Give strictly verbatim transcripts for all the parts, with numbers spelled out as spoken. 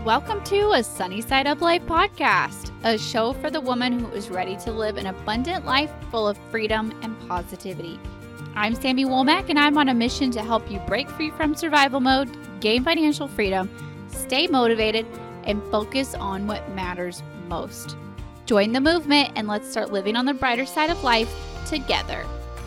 Welcome to a Sunny Side Up Life podcast, a show for the woman who is ready to live an abundant life full of freedom and positivity. I'm Sammy Womack, and I'm on a mission to help you break free from survival mode, gain financial freedom, stay motivated, and focus on what matters most. Join the movement and let's start living on the brighter side of life together.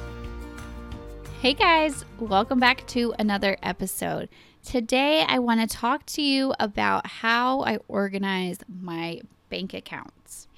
Hey guys, welcome back to another episode. Today, I want to talk to you about how I organize my bank accounts.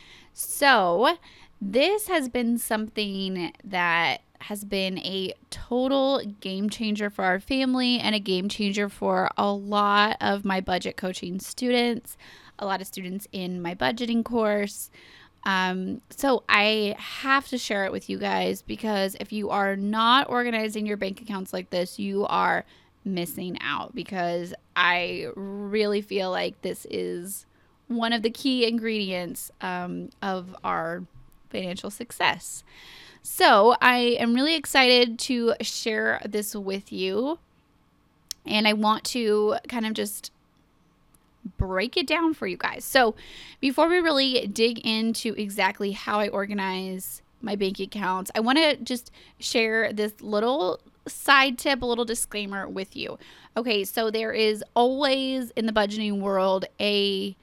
So, this has been something that has been a total game changer for our family and a game changer for a lot of my budget coaching students, a lot of students in my budgeting course. Um, so I have to share it with you guys because if you are not organizing your bank accounts like this, you are missing out, because I really feel like this is one of the key ingredients um, of our financial success. So I am really excited to share this with you, and I want to kind of just break it down for you guys. So before we really dig into exactly how I organize my bank accounts, I want to just share this little side tip, a little disclaimer with you. Okay, so there is always in the budgeting world a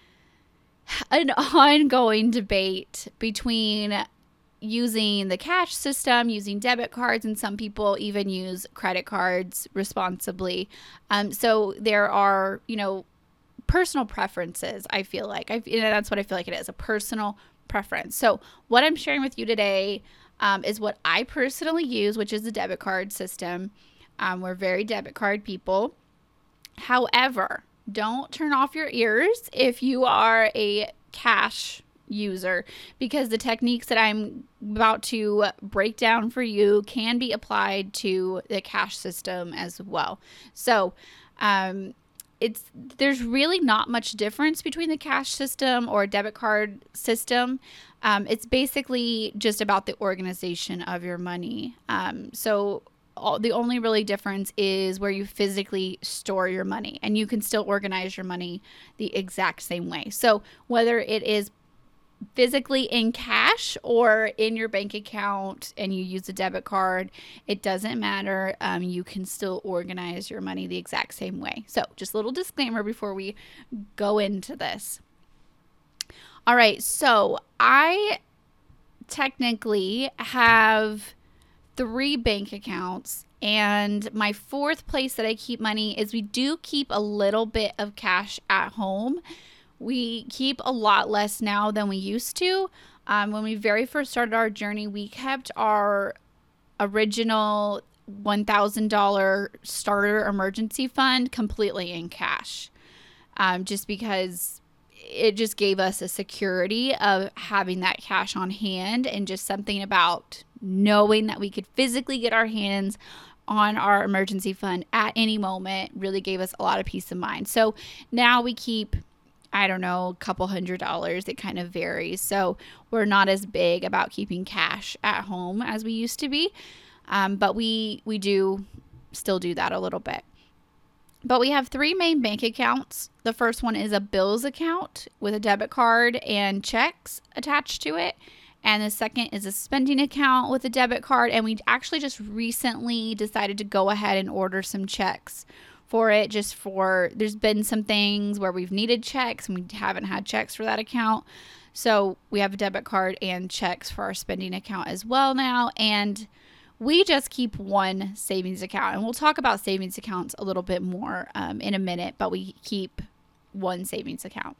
an ongoing debate between using the cash system, using debit cards, and some people even use credit cards responsibly. Um, so there are, you know, personal preferences, I feel like. I, you know, that's what I feel like it is, a personal preference. So what I'm sharing with you today um, is what I personally use, which is the debit card system. Um, we're very debit card people. However, don't turn off your ears if you are a cash user, because the techniques that I'm about to break down for you can be applied to the cash system as well. So, um, It's there's really not much difference between the cash system or debit card system. Um, it's basically just about the organization of your money. Um, so all, the only really difference is where you physically store your money, and you can still organize your money the exact same way. So whether it is physically in cash or in your bank account and you use a debit card, it doesn't matter. Um, you can still organize your money the exact same way. So just a little disclaimer before we go into this. All right, so I technically have three bank accounts, and my fourth place that I keep money is we do keep a little bit of cash at home. We keep a lot less now than we used to. Um, when we very first started our journey, we kept our original one thousand dollars starter emergency fund completely in cash, um, just because it just gave us a security of having that cash on hand, and just something about knowing that we could physically get our hands on our emergency fund at any moment really gave us a lot of peace of mind. So now we keep, I don't know, a couple hundred dollars. It kind of varies. So we're not as big about keeping cash at home as we used to be. Um, but we, we do still do that a little bit. But we have three main bank accounts. The first one is a bills account with a debit card and checks attached to it. And the second is a spending account with a debit card. And we actually just recently decided to go ahead and order some checks for it, just for, there's been some things where we've needed checks and we haven't had checks for that account. So we have a debit card and checks for our spending account as well now. And we just keep one savings account, and we'll talk about savings accounts a little bit more um, in a minute, but we keep one savings account.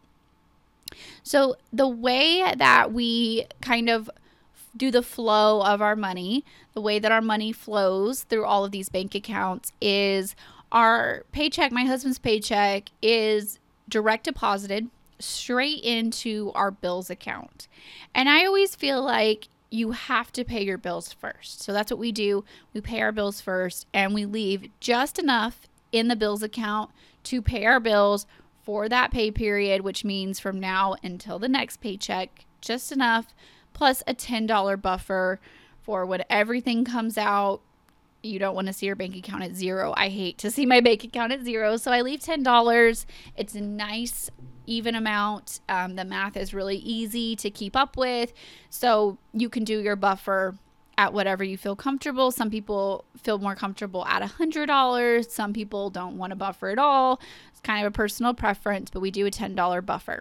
So the way that we kind of do the flow of our money, the way that our money flows through all of these bank accounts is our paycheck, my husband's paycheck, is direct deposited straight into our bills account. And I always feel like you have to pay your bills first. So that's what we do. We pay our bills first, and we leave just enough in the bills account to pay our bills for that pay period, which means from now until the next paycheck, just enough, plus a ten dollars buffer for when everything comes out, you don't want to see your bank account at zero. I hate to see my bank account at zero. So I leave ten dollars. It's a nice, even amount. Um, the math is really easy to keep up with. So you can do your buffer at whatever you feel comfortable. Some people feel more comfortable at one hundred dollars. Some people don't want a buffer at all. It's kind of a personal preference, but we do a ten dollars buffer.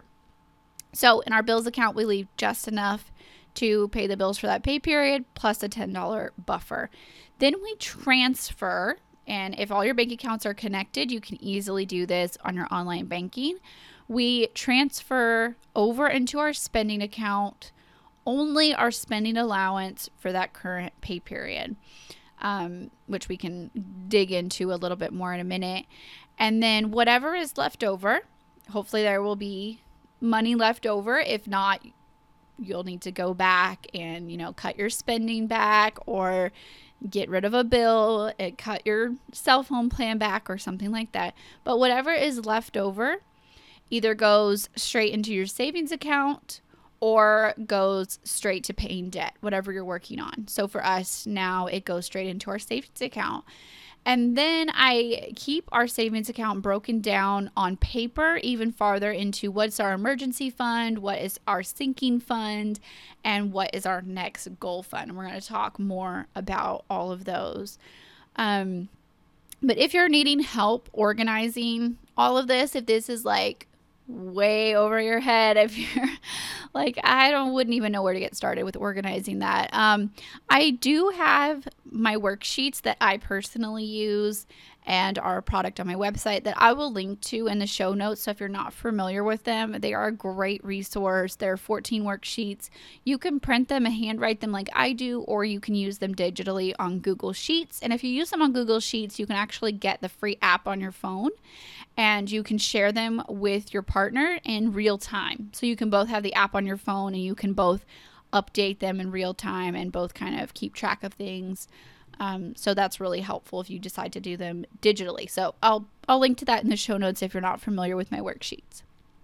So in our bills account, we leave just enough to pay the bills for that pay period plus a ten dollars buffer. Then we transfer, and if all your bank accounts are connected, you can easily do this on your online banking. We transfer over into our spending account only our spending allowance for that current pay period, um, which we can dig into a little bit more in a minute. And then whatever is left over, hopefully there will be money left over. If not, you'll need to go back and, you know, cut your spending back or get rid of a bill, and cut your cell phone plan back or something like that. But whatever is left over either goes straight into your savings account or goes straight to paying debt, whatever you're working on. So for us now, it goes straight into our savings account. And then I keep our savings account broken down on paper even farther into what's our emergency fund, what is our sinking fund, and what is our next goal fund. And we're going to talk more about all of those. Um, but if you're needing help organizing all of this, if this is like way over your head, if you're like, I don't wouldn't even know where to get started with organizing that. Um, I do have my worksheets that I personally use and are a product on my website that I will link to in the show notes. So if you're not familiar with them, they are a great resource. There are fourteen worksheets. You can print them and handwrite them like I do, or you can use them digitally on Google Sheets. And if you use them on Google Sheets, you can actually get the free app on your phone, and you can share them with your partner in real time. So you can both have the app on your phone and you can both update them in real time and both kind of keep track of things. Um, so that's really helpful if you decide to do them digitally. So I'll, I'll link to that in the show notes if you're not familiar with my worksheets.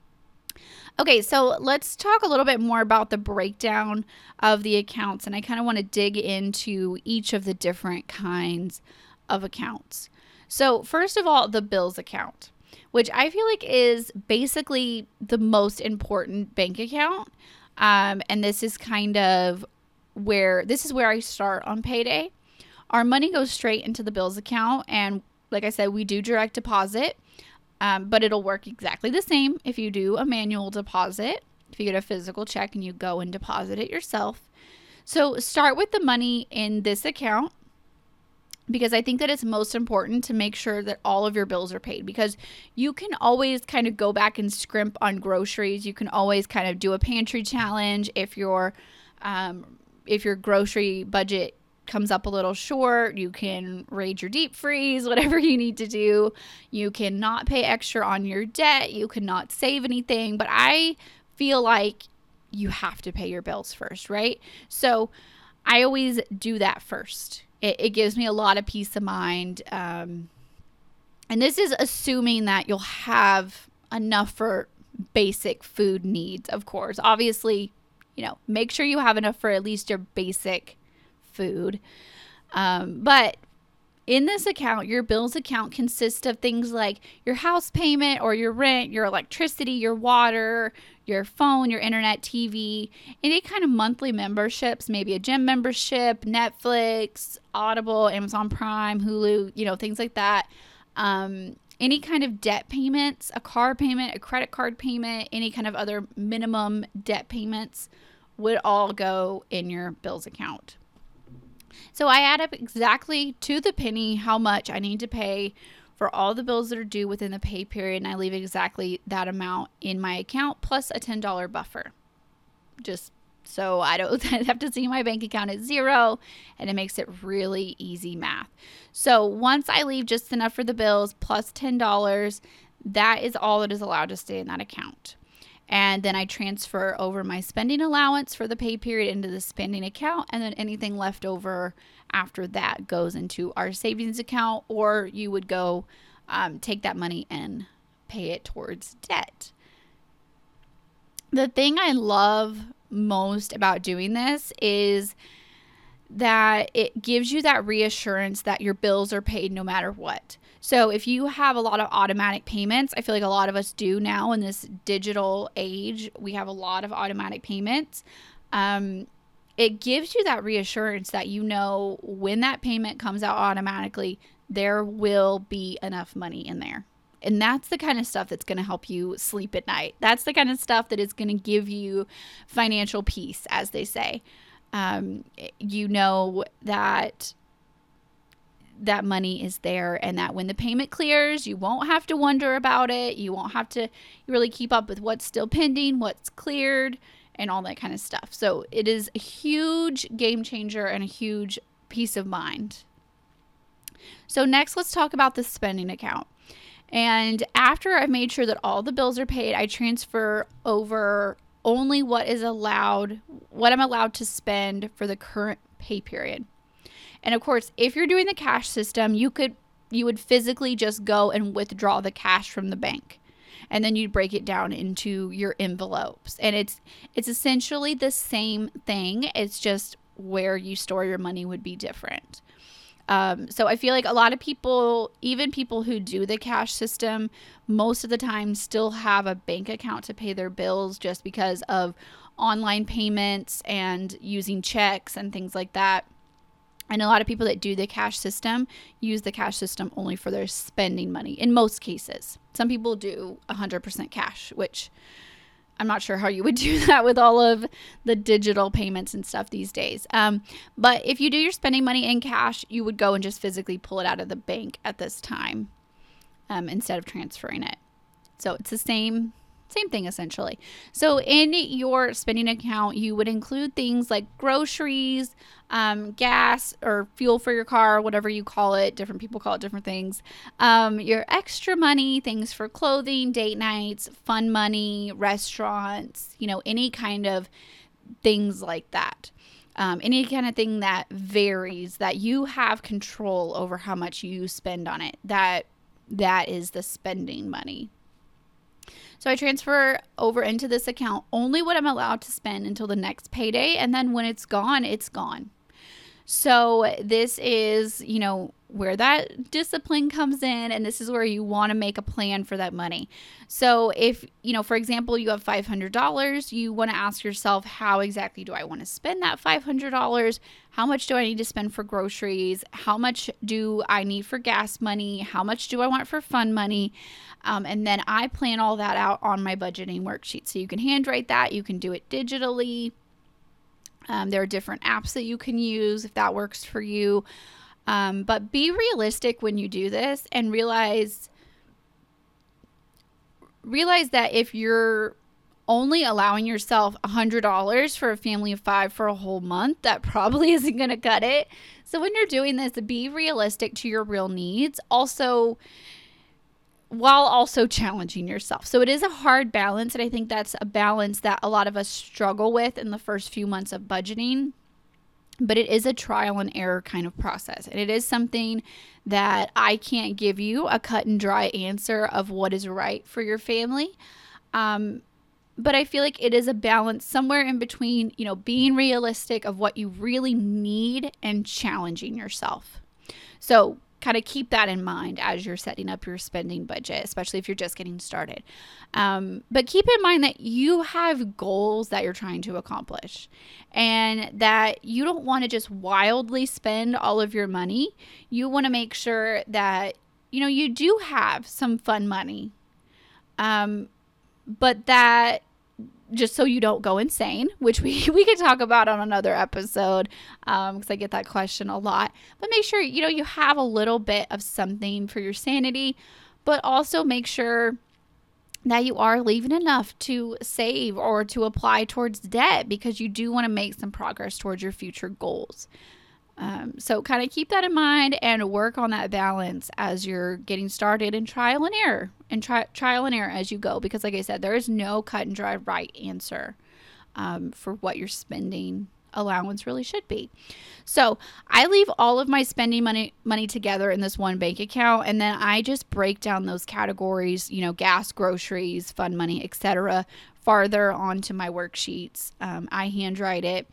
Okay, so let's talk a little bit more about the breakdown of the accounts. And I kind of want to dig into each of the different kinds of accounts. So first of all, the bills account, which I feel like is basically the most important bank account. Um, and this is kind of where, this is where I start on payday. Our money goes straight into the bills account. And like I said, we do direct deposit, um, but it'll work exactly the same if you do a manual deposit, if you get a physical check and you go and deposit it yourself. So start with the money in this account, because I think that it's most important to make sure that all of your bills are paid, because you can always kind of go back and scrimp on groceries. You can always kind of do a pantry challenge if your um, if your grocery budget comes up a little short. You can raid your deep freeze, whatever you need to do. You cannot pay extra on your debt. You cannot save anything. But I feel like you have to pay your bills first, right? So I always do that first. It, it gives me a lot of peace of mind. Um, and this is assuming that you'll have enough for basic food needs, of course. Obviously, you know, make sure you have enough for at least your basic food. Um, but in this account, your bills account consists of things like your house payment or your rent, your electricity, your water, your phone, your internet, T V, any kind of monthly memberships, maybe a gym membership, Netflix, Audible, Amazon Prime, Hulu, you know, things like that. Um, any kind of debt payments, a car payment, a credit card payment, any kind of other minimum debt payments would all go in your bills account. So I add up exactly to the penny how much I need to pay for all the bills that are due within the pay period, and I leave exactly that amount in my account plus a ten dollars buffer, just so I don't have to see my bank account at zero, and it makes it really easy math. So once I leave just enough for the bills plus ten dollars, that is all that is allowed to stay in that account. And then I transfer over my spending allowance for the pay period into the spending account. And then anything left over after that goes into our savings account, or you would go um, take that money and pay it towards debt. The thing I love most about doing this is that it gives you that reassurance that your bills are paid no matter what. So if you have a lot of automatic payments, I feel like a lot of us do now in this digital age, we have a lot of automatic payments. Um, it gives you that reassurance that you know when that payment comes out automatically, there will be enough money in there. And that's the kind of stuff that's going to help you sleep at night. That's the kind of stuff that is going to give you financial peace, as they say. Um, you know that that money is there, and that when the payment clears, you won't have to wonder about it. You won't have to really keep up with what's still pending, what's cleared, and all that kind of stuff. So it is a huge game changer and a huge peace of mind. So next, let's talk about the spending account. And after I've made sure that all the bills are paid, I transfer over only what is allowed, what I'm allowed to spend for the current pay period. And of course, if you're doing the cash system, you could you would physically just go and withdraw the cash from the bank. And then you'd break it down into your envelopes. And it's it's essentially the same thing. It's just where you store your money would be different. Um, so I feel like a lot of people, even people who do the cash system, most of the time still have a bank account to pay their bills just because of online payments and using checks and things like that. And a lot of people that do the cash system use the cash system only for their spending money in most cases. Some people do one hundred percent cash, which I'm not sure how you would do that with all of the digital payments and stuff these days. Um, but if you do your spending money in cash, you would go and just physically pull it out of the bank at this time um, instead of transferring it. So it's the same Same thing essentially. So in your spending account, you would include things like groceries, um, gas or fuel for your car, whatever you call it. Different people call it different things. Um, your extra money, things for clothing, date nights, fun money, restaurants, you know, any kind of things like that. Um, any kind of thing that varies, that you have control over how much you spend on it. That that is the spending money. So I transfer over into this account only what I'm allowed to spend until the next payday. And then when it's gone, it's gone. So this is, you know, where that discipline comes in. And this is where you want to make a plan for that money. So if, you know, for example, you have five hundred dollars, you want to ask yourself, how exactly do I want to spend that five hundred dollars? How much do I need to spend for groceries? How much do I need for gas money? How much do I want for fun money? Um, and then I plan all that out on my budgeting worksheet. So you can handwrite that. You can do it digitally. Um, there are different apps that you can use if that works for you. Um, but be realistic when you do this and realize, realize that if you're only allowing yourself one hundred dollars for a family of five for a whole month, that probably isn't going to cut it. So when you're doing this, be realistic to your real needs. Also, while also challenging yourself. So it is a hard balance. And I think that's a balance that a lot of us struggle with in the first few months of budgeting. But it is a trial and error kind of process. And it is something that I can't give you a cut and dry answer of what is right for your family. Um, but I feel like it is a balance somewhere in between, you know, being realistic of what you really need and challenging yourself. So kind of keep that in mind as you're setting up your spending budget, especially if you're just getting started. Um, but keep in mind that you have goals that you're trying to accomplish and that you don't want to just wildly spend all of your money. You want to make sure that, you know, you do have some fun money, um, but that just so you don't go insane, which we, we could talk about on another episode um, because I get that question a lot. But make sure, you know, you have a little bit of something for your sanity, but also make sure that you are leaving enough to save or to apply towards debt because you do want to make some progress towards your future goals. Um, so kind of keep that in mind and work on that balance as you're getting started and trial and error and try trial and error as you go. Because like I said, there is no cut and dry right answer um, for what your spending allowance really should be. So I leave all of my spending money money together in this one bank account. And then I just break down those categories, you know, gas, groceries, fun money, et cetera, farther onto my worksheets. Um, I handwrite it.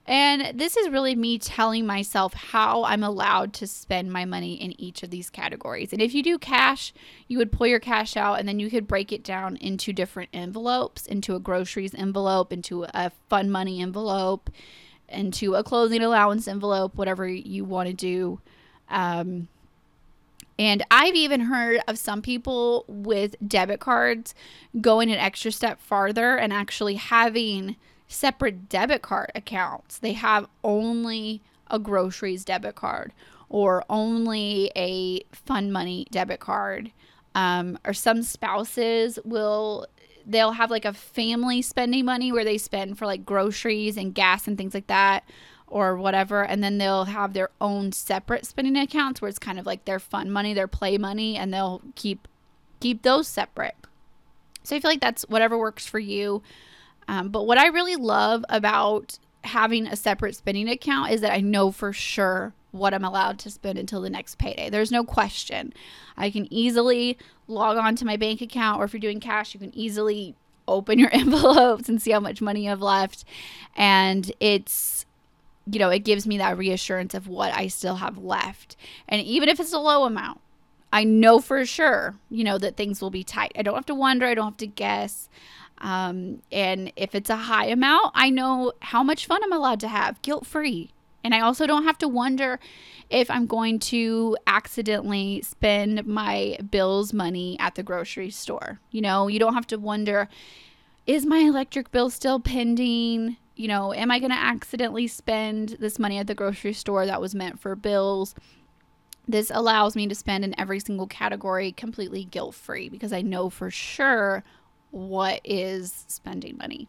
And this is really me telling myself how I'm allowed to spend my money in each of these categories. And if you do cash, you would pull your cash out and then you could break it down into different envelopes, into a groceries envelope, into a fun money envelope, into a clothing allowance envelope, whatever you want to do. Um, and I've even heard of some people with debit cards going an extra step farther and actually having separate debit card accounts. They have only a groceries debit card or only a fun money debit card. Um, or some spouses will, they'll have like a family spending money where they spend for like groceries and gas and things like that or whatever. And then they'll have their own separate spending accounts where it's kind of like their fun money, their play money, and they'll keep, keep those separate. So I feel like that's whatever works for you. Um, but what I really love about having a separate spending account is that I know for sure what I'm allowed to spend until the next payday. There's no question. I can easily log on to my bank account, or if you're doing cash, you can easily open your envelopes and see how much money you have left. And it's, you know, it gives me that reassurance of what I still have left. And even if it's a low amount, I know for sure, you know, that things will be tight. I don't have to wonder. I don't have to guess. Um, and if it's a high amount, I know how much fun I'm allowed to have, guilt-free. And I also don't have to wonder if I'm going to accidentally spend my bills money at the grocery store. You know, you don't have to wonder, is my electric bill still pending? You know, am I going to accidentally spend this money at the grocery store that was meant for bills? This allows me to spend in every single category completely guilt-free because I know for sure what is spending money.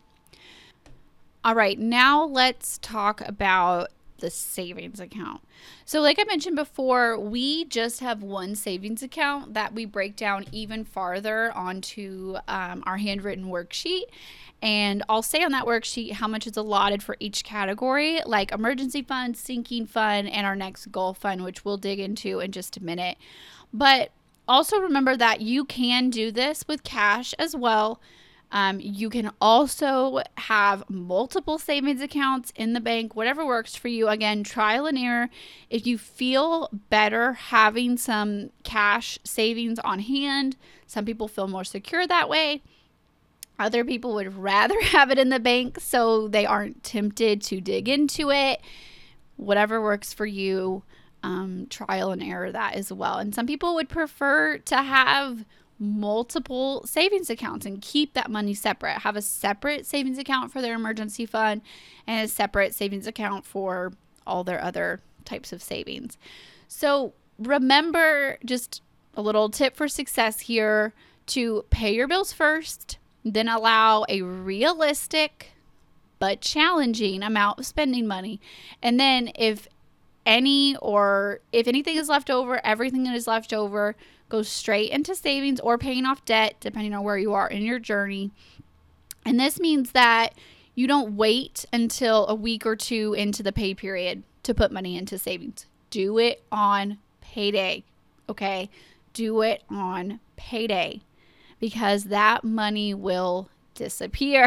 All right, now let's talk about the savings account. So like I mentioned before, we just have one savings account that we break down even farther onto um, our handwritten worksheet. And I'll say on that worksheet how much is allotted for each category, like emergency fund, sinking fund, and our next goal fund, which we'll dig into in just a minute. But also remember that you can do this with cash as well. Um, you can also have multiple savings accounts in the bank, whatever works for you. Again, trial and error. If you feel better having some cash savings on hand, some people feel more secure that way. Other people would rather have it in the bank so they aren't tempted to dig into it. Whatever works for you. Um, trial and error that as well. And some people would prefer to have multiple savings accounts and keep that money separate. Have a separate savings account for their emergency fund and a separate savings account for all their other types of savings. So remember, just a little tip for success here, to pay your bills first, then allow a realistic but challenging amount of spending money. And then if any or if anything is left over, everything that is left over goes straight into savings or paying off debt, depending on where you are in your journey. And this means that you don't wait until a week or two into the pay period to put money into savings. Do it on payday, okay? Do it on payday because that money will disappear.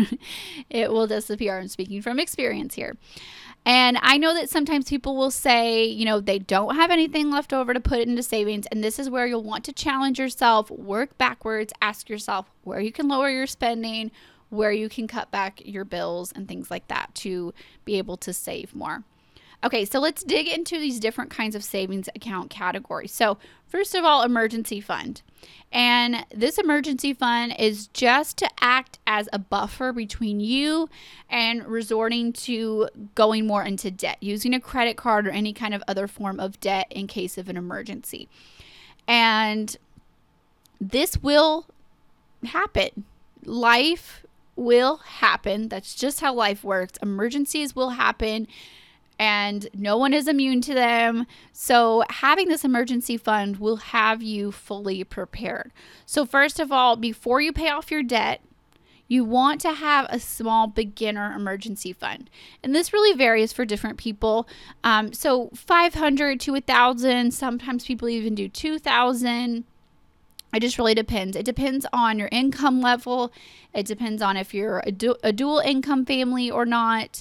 It will disappear. I'm speaking from experience here. And I know that sometimes people will say, you know, they don't have anything left over to put into savings. And this is where you'll want to challenge yourself, work backwards, ask yourself where you can lower your spending, where you can cut back your bills and things like that to be able to save more. Okay, so let's dig into these different kinds of savings account categories. So first of all, emergency fund. And this emergency fund is just to act as a buffer between you and resorting to going more into debt, using a credit card or any kind of other form of debt in case of an emergency. And this will happen. Life will happen. That's just how life works. Emergencies will happen. And no one is immune to them. So having this emergency fund will have you fully prepared. So first of all, before you pay off your debt, you want to have a small beginner emergency fund. And this really varies for different people. Um, so five hundred to one thousand, sometimes people even do two thousand. It just really depends. It depends on your income level. It depends on if you're a, du- a dual income family or not.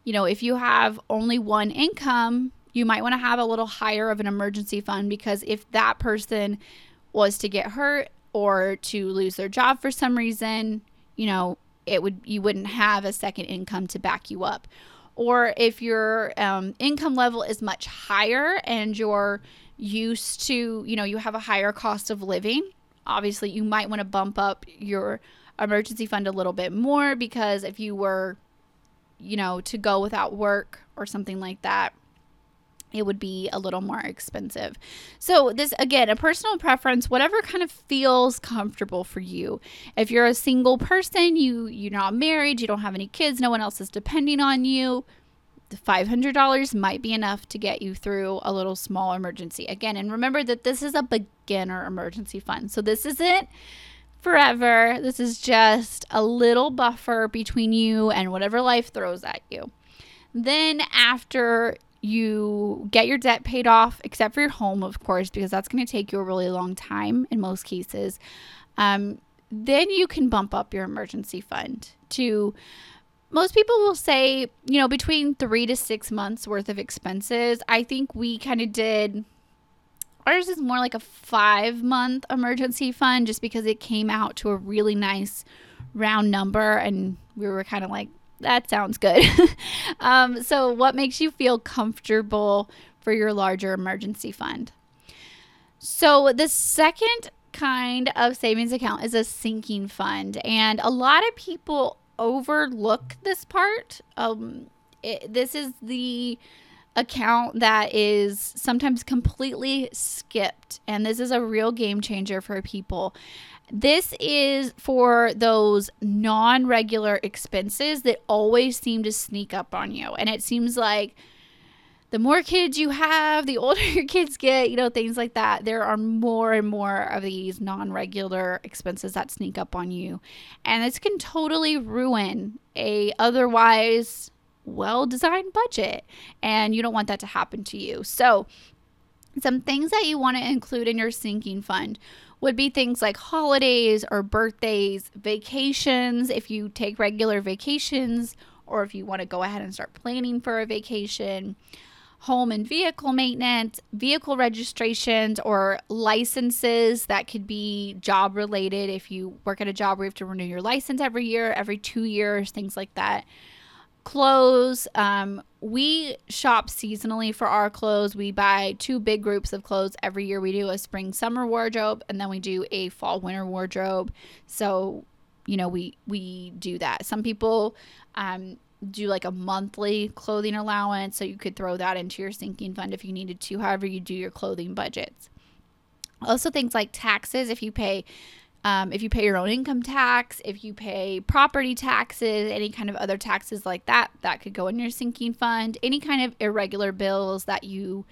You know, if you have only one income, you might want to have a little higher of an emergency fund, because if that person was to get hurt or to lose their job for some reason, you know, it would you wouldn't have a second income to back you up. Or if your um, income level is much higher and you're used to, you know, you have a higher cost of living, obviously you might want to bump up your emergency fund a little bit more, because if you were, you know, to go without work or something like that, it would be a little more expensive. So this, again, a personal preference, whatever kind of feels comfortable for you. If you're a single person, you, you're not married, you don't have any kids, no one else is depending on you, the five hundred dollars might be enough to get you through a little small emergency. Again, and remember that this is a beginner emergency fund. So this isn't forever. This is just a little buffer between you and whatever life throws at you. Then after you get your debt paid off, except for your home, of course, because that's going to take you a really long time in most cases, um, then you can bump up your emergency fund to, most people will say, you know, between three to six months worth of expenses. I think we kind of did, ours is more like a five month emergency fund, just because it came out to a really nice round number and we were kind of like, that sounds good. um, so what makes you feel comfortable for your larger emergency fund? So the second kind of savings account is a sinking fund. And a lot of people overlook this part. Um, it, this is the account that is sometimes completely skipped. And this is a real game changer for people. This is for those non-regular expenses that always seem to sneak up on you. And it seems like the more kids you have, the older your kids get, you know, things like that. There are more and more of these non-regular expenses that sneak up on you. And this can totally ruin a otherwise well-designed budget. And you don't want that to happen to you. So some things that you want to include in your sinking fund would be things like holidays or birthdays, vacations, if you take regular vacations, or if you want to go ahead and start planning for a vacation, home and vehicle maintenance, vehicle registrations or licenses that could be job related. If you work at a job where you have to renew your license every year, every two years, things like that. Clothes. Um, we shop seasonally for our clothes. We buy two big groups of clothes every year. We do a spring summer wardrobe, and then we do a fall winter wardrobe. So, you know, we, we do that. Some people, um, do like a monthly clothing allowance. So you could throw that into your sinking fund if you needed to, however you do your clothing budgets. Also things like taxes. If you pay Um, if you pay your own income tax, if you pay property taxes, any kind of other taxes like that, that could go in your sinking fund. Any kind of irregular bills that you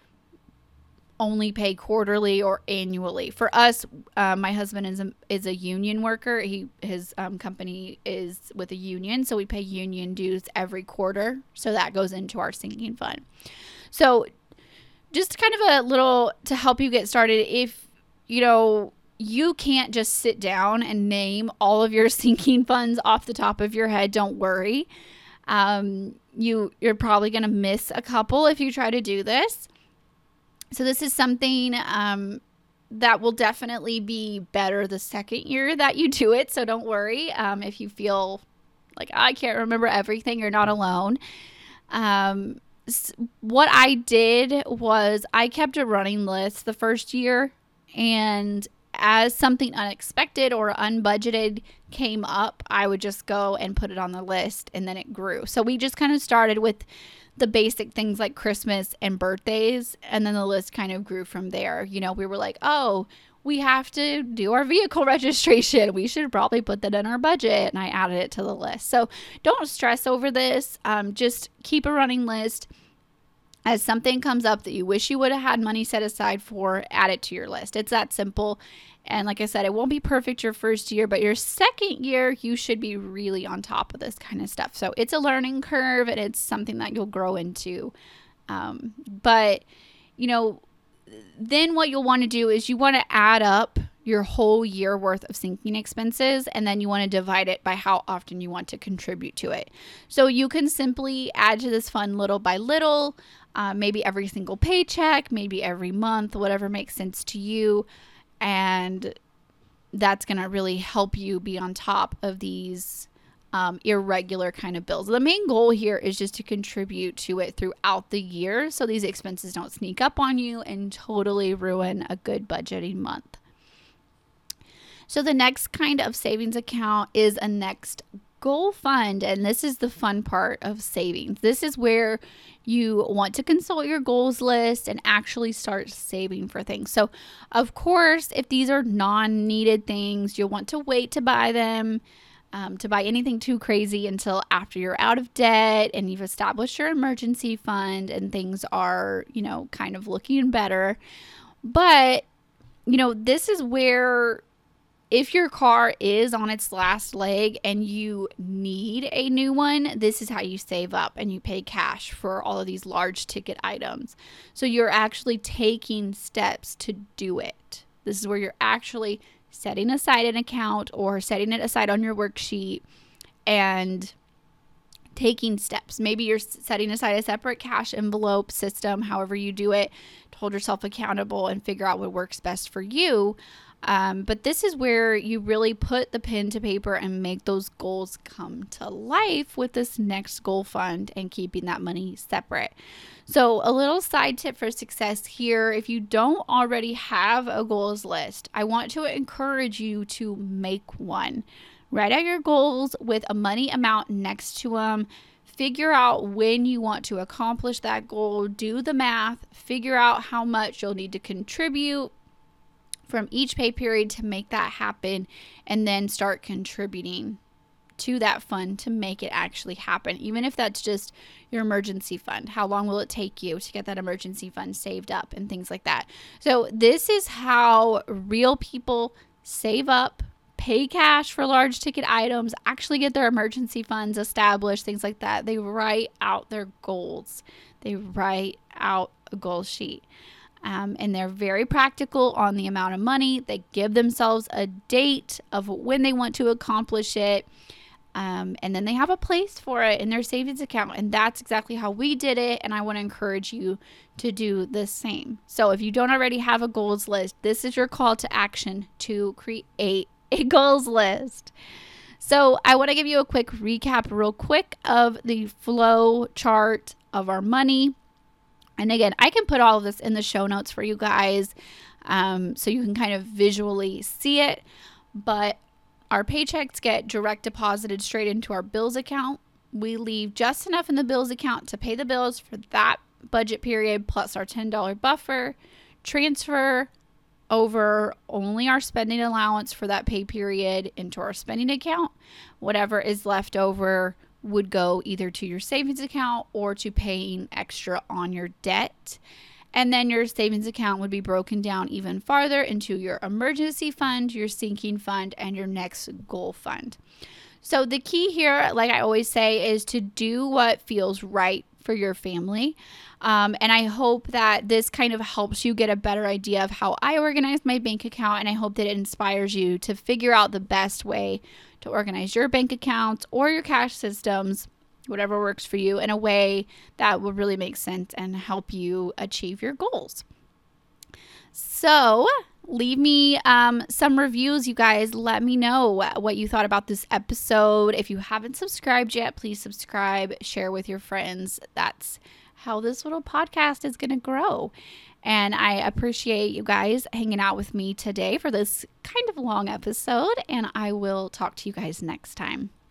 only pay quarterly or annually. For us, uh, my husband is a, is a union worker. He his um, company is with a union, so we pay union dues every quarter. So that goes into our sinking fund. So just kind of a little to help you get started. If you know. You can't just sit down and name all of your sinking funds off the top of your head. Don't worry. Um, you, you're probably going to miss a couple if you try to do this. So this is something um, that will definitely be better the second year that you do it. So don't worry. Um, if you feel like, I can't remember everything, you're not alone. Um, what I did was I kept a running list the first year, and as something unexpected or unbudgeted came up, I would just go and put it on the list, and then it grew. So we just kind of started with the basic things like Christmas and birthdays, and then the list kind of grew from there. You know, we were like, oh, we have to do our vehicle registration. We should probably put that in our budget, and I added it to the list. So don't stress over this. Um, just keep a running list. As something comes up that you wish you would have had money set aside for, add it to your list. It's that simple. And like I said, it won't be perfect your first year, but your second year, you should be really on top of this kind of stuff. So it's a learning curve, and it's something that you'll grow into. Um, but, you know, then what you'll want to do is you want to add up your whole year worth of sinking expenses, and then you want to divide it by how often you want to contribute to it. So you can simply add to this fund little by little, uh, maybe every single paycheck, maybe every month, whatever makes sense to you. And that's going to really help you be on top of these um, irregular kind of bills. The main goal here is just to contribute to it throughout the year so these expenses don't sneak up on you and totally ruin a good budgeting month. So the next kind of savings account is a next goal fund, and this is the fun part of savings. This is where you want to consult your goals list and actually start saving for things. So of course, if these are non-needed things, you'll want to wait to buy them, um, to buy anything too crazy until after you're out of debt and you've established your emergency fund and things are, you know, kind of looking better. But, you know, this is where if your car is on its last leg and you need a new one, this is how you save up and you pay cash for all of these large ticket items. So you're actually taking steps to do it. This is where you're actually setting aside an account or setting it aside on your worksheet and taking steps. Maybe you're setting aside a separate cash envelope system, however you do it, to hold yourself accountable and figure out what works best for you. Um, but this is where you really put the pen to paper and make those goals come to life with this next goal fund and keeping that money separate. So a little side tip for success here, if you don't already have a goals list, I want to encourage you to make one. Write out your goals with a money amount next to them. Figure out when you want to accomplish that goal. Do the math. Figure out how much you'll need to contribute from each pay period to make that happen, and then start contributing to that fund to make it actually happen. Even if that's just your emergency fund, how long will it take you to get that emergency fund saved up and things like that? So this is how real people save up, pay cash for large ticket items, actually get their emergency funds established, things like that. They write out their goals. They write out a goal sheet. Um, and they're very practical on the amount of money. They give themselves a date of when they want to accomplish it. Um, and then they have a place for it in their savings account. And that's exactly how we did it. And I want to encourage you to do the same. So if you don't already have a goals list, this is your call to action to create a goals list. So I want to give you a quick recap real quick of the flow chart of our money. And again, I can put all of this in the show notes for you guys um, so you can kind of visually see it. But our paychecks get direct deposited straight into our bills account. We leave just enough in the bills account to pay the bills for that budget period plus our ten dollars buffer. Transfer over only our spending allowance for that pay period into our spending account. Whatever is left over would go either to your savings account or to paying extra on your debt. And then your savings account would be broken down even farther into your emergency fund, your sinking fund, and your next goal fund. So the key here, like I always say, is to do what feels right for your family. Um, and I hope that this kind of helps you get a better idea of how I organize my bank account. And I hope that it inspires you to figure out the best way to organize your bank accounts or your cash systems, whatever works for you, in a way that will really make sense and help you achieve your goals. So leave me um, some reviews, you guys. Let me know what you thought about this episode. If you haven't subscribed yet, please subscribe, share with your friends. That's how this little podcast is going to grow. And I appreciate you guys hanging out with me today for this kind of long episode. And I will talk to you guys next time.